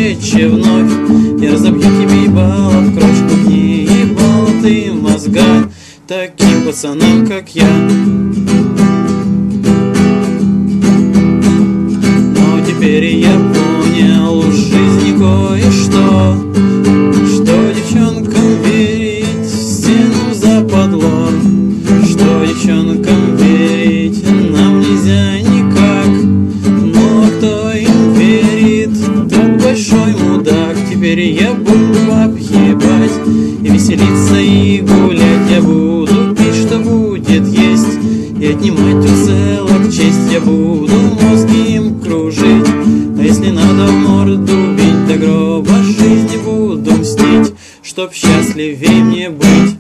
встрече вновь я разобью тебе ебало в крошку, не ебала ты мозга таким пацанам, как я. Но теперь я понял в жизни кое-что, что девчонкам верить в стену западло, что девчонкам верить нам нельзя никак. Но кто им верит, тот большой мудак. Теперь я буду баб ебать и веселиться и гулять. Я буду пить, что будет есть, и отнимать у целок честь. Я буду мозги им кружить, а если надо в морду бить, до гроба жизни буду мстить, чтоб счастливей мне быть.